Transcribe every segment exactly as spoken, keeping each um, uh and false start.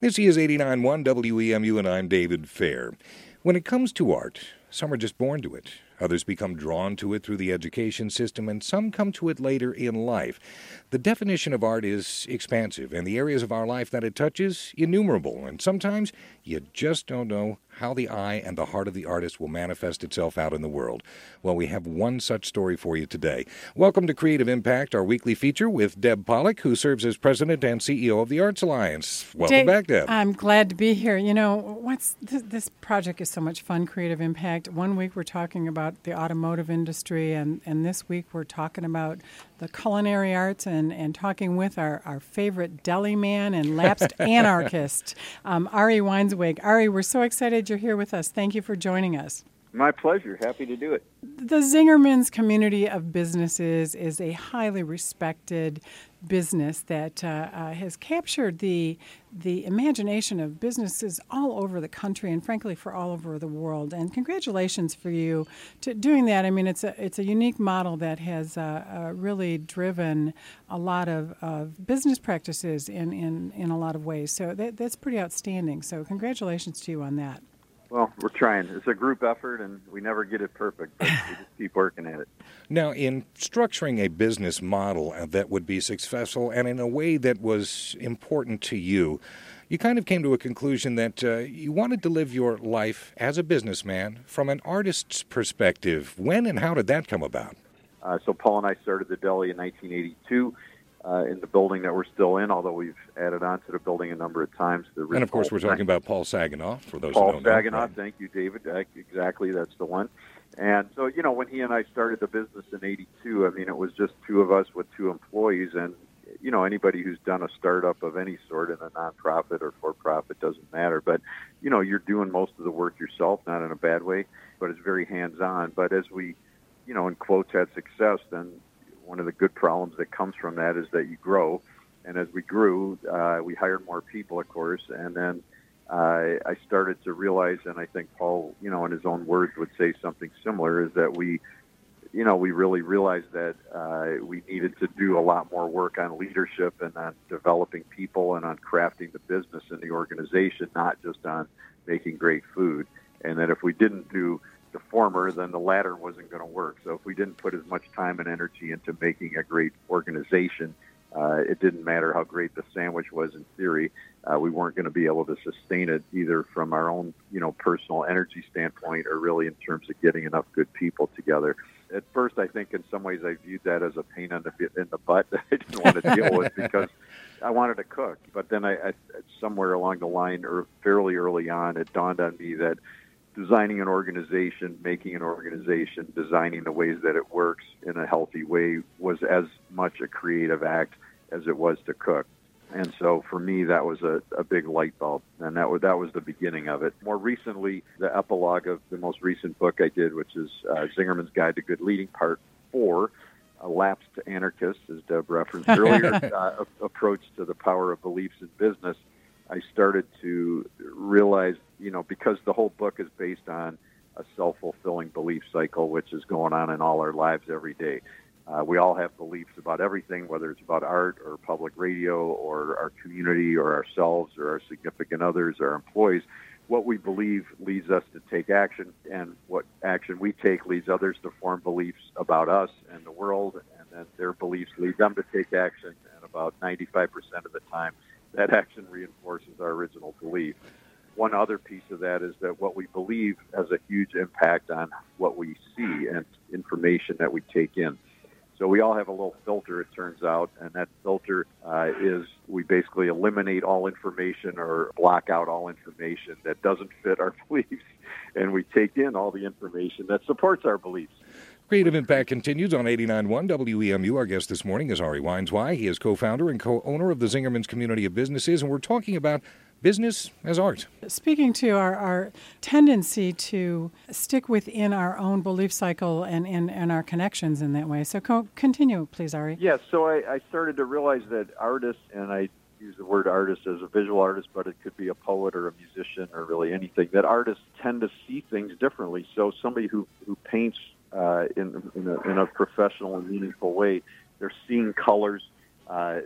This is eighty-nine point one W E M U, and I'm David Fair. When it comes to art, some are just born to it. Others become drawn to it through the education system, and some come to it later in life. The definition of art is expansive, and the areas of our life that it touches, innumerable. And sometimes you just don't know how the eye and the heart of the artist will manifest itself out in the world. Well, we have one such story for you today. Welcome to Creative Impact, our weekly feature with Deb Pollack, who serves as president and C E O of the Arts Alliance. Welcome Dave, back, Deb. I'm glad to be here. You know, what's this, this project is so much fun, Creative Impact. One week we're talking about the automotive industry, and, and this week we're talking about the culinary arts and, and talking with our, our favorite deli man and lapsed anarchist, um, Ari Weinzweig. Ari, we're so excited you're here with us. Thank you for joining us. My pleasure. Happy to do it. The Zingerman's community of businesses is a highly respected business that uh, uh, has captured the the imagination of businesses all over the country and, frankly, for all over the world. And congratulations for you to doing that. I mean, it's a it's a unique model that has uh, uh, really driven a lot of, of business practices in, in, in a lot of ways. So that, that's pretty outstanding. So congratulations to you on that. Well, we're trying. It's a group effort, and we never get it perfect, but we just keep working at it. Now, in structuring a business model that would be successful and in a way that was important to you, you kind of came to a conclusion that uh, you wanted to live your life as a businessman from an artist's perspective. When and how did that come about? Uh, so Paul and I started the deli in nineteen eighty-two. Uh, in the building that we're still in, although we've added on to the building a number of times. The and, of course, we're talking about Paul Saginaw, for those Paul who don't Saginaw, know. Right. Thank you, David. Uh, exactly, that's the one. And so, you know, when he and I started the business in eighty-two, I mean, it was just two of us with two employees. And, you know, anybody who's done a startup of any sort in a nonprofit or for-profit doesn't matter. But, you know, you're doing most of the work yourself, not in a bad way, but it's very hands-on. But as we, you know, in quotes, had success, then one of the good problems that comes from that is that you grow. And as we grew, uh, we hired more people, of course. And then uh, I started to realize, and I think Paul, you know, in his own words would say something similar, is that we, you know, we really realized that uh, we needed to do a lot more work on leadership and on developing people and on crafting the business and the organization, not just on making great food. And that if we didn't do the former, then the latter wasn't going to work. So if we didn't put as much time and energy into making a great organization, uh, it didn't matter how great the sandwich was in theory. Uh, we weren't going to be able to sustain it either from our own, you know, personal energy standpoint or really in terms of getting enough good people together. At first, I think in some ways I viewed that as a pain in the, in the butt that I didn't want to deal with because I wanted to cook. But then I, I somewhere along the line, or fairly early on, it dawned on me that designing an organization, making an organization, designing the ways that it works in a healthy way was as much a creative act as it was to cook. And so for me, that was a, a big light bulb, and that was, that was the beginning of it. More recently, the epilogue of the most recent book I did, which is uh, Zingerman's Guide to Good Leading, Part four, A Lapsed Anarchist, as Deb referenced earlier, uh, approach to the power of beliefs in business. I started to realize, you know, because the whole book is based on a self-fulfilling belief cycle, which is going on in all our lives every day. Uh, we all have beliefs about everything, whether it's about art or public radio or our community or ourselves or our significant others or our employees. What we believe leads us to take action, and what action we take leads others to form beliefs about us and the world, and then their beliefs lead them to take action, and about ninety-five percent of the time, that action reinforces our original belief. One other piece of that is that what we believe has a huge impact on what we see and information that we take in. So we all have a little filter, it turns out, and that filter uh, is we basically eliminate all information or block out all information that doesn't fit our beliefs, and we take in all the information that supports our beliefs. Creative Impact continues on eighty-nine point one W E M U. Our guest this morning is Ari Weinzweig. He is co-founder and co-owner of the Zingerman's Community of Businesses, and we're talking about business as art. Speaking to our, our tendency to stick within our own belief cycle and, and, and our connections in that way. So co- continue, please, Ari. Yes, yeah, so I, I started to realize that artists, and I use the word artist as a visual artist, but it could be a poet or a musician or really anything, that artists tend to see things differently. So somebody who, who paints uh, in, in, a, in a professional and meaningful way, they're seeing colors uh,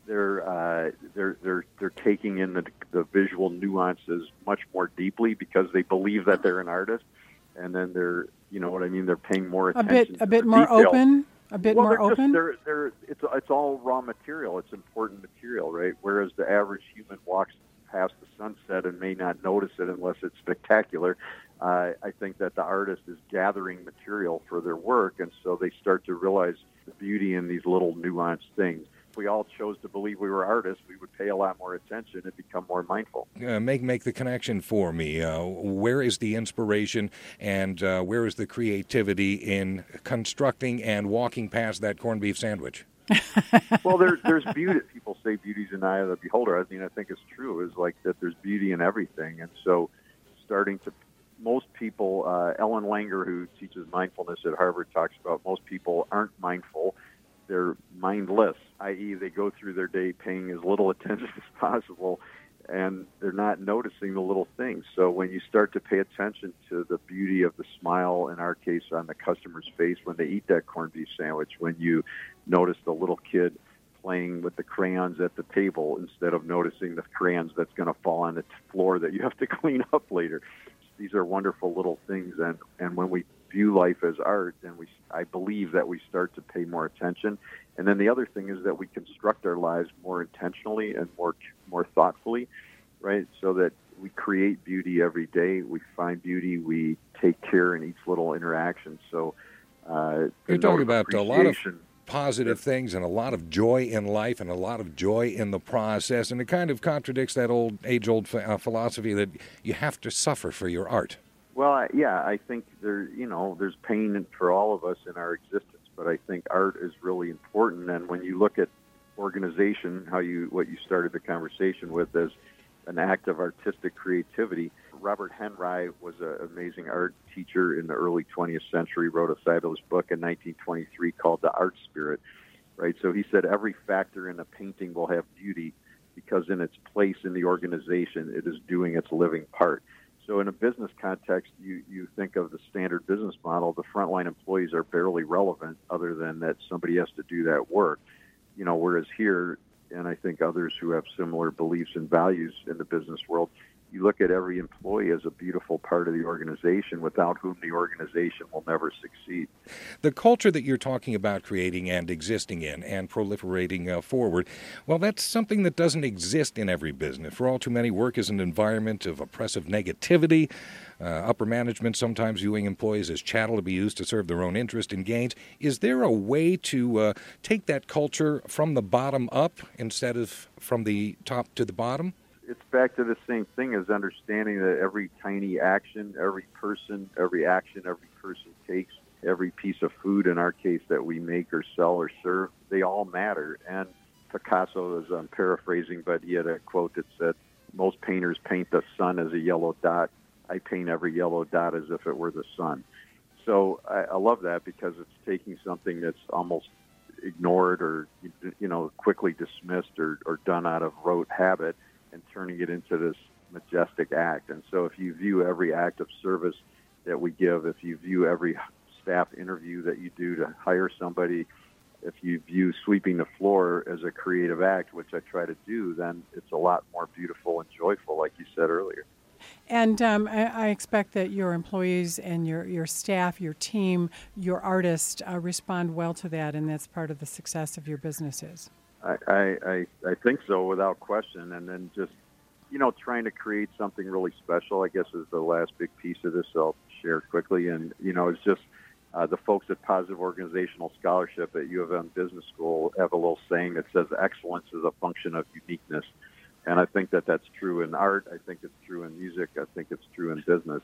they're uh, they're they're they're taking in the the visual nuances much more deeply because they believe that they're an artist, and then they're, you know what I mean, they're paying more A attention. bit, a to bit the more detail. open. A bit well, more they're just- open. they're, they're, it's it's all raw material. It's important material, right? Whereas the average human walks past the sunset and may not notice it unless it's spectacular. Uh, I think that the artist is gathering material for their work, and so they start to realize the beauty in these little nuanced things. If we all chose to believe we were artists, we would pay a lot more attention and become more mindful. Uh, make make the connection for me. Uh, where is the inspiration and uh, where is the creativity in constructing and walking past that corned beef sandwich? Well, there, there's beauty. People say beauty's in the eye of the beholder. I mean, I think it's true. Is like that. There's beauty in everything, and so starting to most people. Uh, Ellen Langer, who teaches mindfulness at Harvard, talks about most people aren't mindful. They're mindless, that is, they go through their day paying as little attention as possible, and they're not noticing the little things. So when you start to pay attention to the beauty of the smile, in our case, on the customer's face when they eat that corned beef sandwich, when you notice the little kid playing with the crayons at the table instead of noticing the crayons that's going to fall on the floor that you have to clean up later. These are wonderful little things, and, and when we view life as art, then we, I believe that we start to pay more attention. And then the other thing is that we construct our lives more intentionally and more more thoughtfully, right? So that we create beauty every day. We find beauty. We take care in each little interaction. So uh, You're talking about a lot of appreciation- positive things and a lot of joy in life and a lot of joy in the process, and it kind of contradicts that old age-old ph- uh, philosophy that you have to suffer for your art. Well, I- yeah, I think there, you know, there's pain for all of us in our existence, but I think art is really important. And when you look at organization, how you what you started the conversation with as an act of artistic creativity, Robert Henry was an amazing art teacher in the early twentieth century, wrote a fabulous book in nineteen twenty-three called The Art Spirit, right? So he said every factor in a painting will have beauty because in its place in the organization, it is doing its living part. So in a business context, you, you think of the standard business model, the frontline employees are barely relevant other than that somebody has to do that work. You know, whereas here, and I think others who have similar beliefs and values in the business world, you look at every employee as a beautiful part of the organization without whom the organization will never succeed. The culture that you're talking about creating and existing in and proliferating uh, forward, well, that's something that doesn't exist in every business. For all too many, work is an environment of oppressive negativity, uh, upper management sometimes viewing employees as chattel to be used to serve their own interest and gains. Is there a way to uh, take that culture from the bottom up instead of from the top to the bottom? It's back to the same thing as understanding that every tiny action, every person, every action every person takes, every piece of food, in our case, that we make or sell or serve, they all matter. And Picasso, as I'm paraphrasing, but he had a quote that said, most painters paint the sun as a yellow dot. I paint every yellow dot as if it were the sun. So I, I love that because it's taking something that's almost ignored or, you know, quickly dismissed or, or done out of rote habit and turning it into this majestic act. And so if you view every act of service that we give, if you view every staff interview that you do to hire somebody, if you view sweeping the floor as a creative act, which I try to do, then it's a lot more beautiful and joyful, like you said earlier. And um, I, I expect that your employees and your, your staff, your team, your artists uh, respond well to that, and that's part of the success of your businesses. I, I, I I think so, without question. And then just, you know, trying to create something really special, I guess, is the last big piece of this I'll share quickly. And, you know, it's just uh, the folks at Positive Organizational Scholarship at U of M Business School have a little saying that says excellence is a function of uniqueness. And I think that that's true in art. I think it's true in music. I think it's true in business.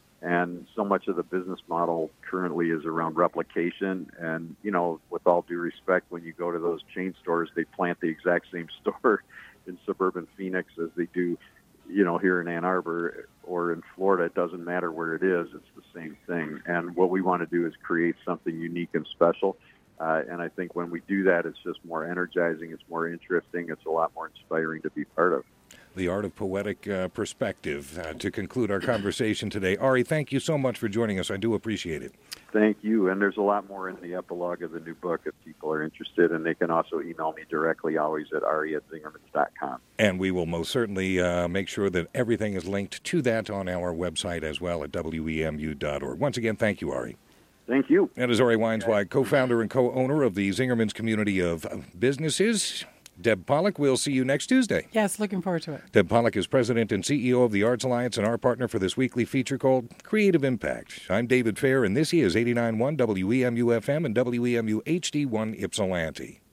And so much of the business model currently is around replication. And, you know, with all due respect, when you go to those chain stores, they plant the exact same store in suburban Phoenix as they do, you know, here in Ann Arbor or in Florida. It doesn't matter where it is. It's the same thing. And what we want to do is create something unique and special. Uh, and I think when we do that, it's just more energizing. It's more interesting. It's a lot more inspiring to be part of. The art of poetic uh, perspective uh, to conclude our conversation today. Ari, thank you so much for joining us. I do appreciate it. Thank you. And there's a lot more in the epilogue of the new book if people are interested. And they can also email me directly, always at ari at zingermans dot com. And we will most certainly uh, make sure that everything is linked to that on our website as well at W E M U dot org. Once again, thank you, Ari. Thank you. That is Ari Weinzweig, co-founder and co-owner of the Zingerman's community of businesses. Deb Pollack, we'll see you next Tuesday. Yes, looking forward to it. Deb Pollack is president and C E O of the Arts Alliance and our partner for this weekly feature called Creative Impact. I'm David Fair, and this is eighty-nine point one W E M U F M and W E M U H D one Ypsilanti.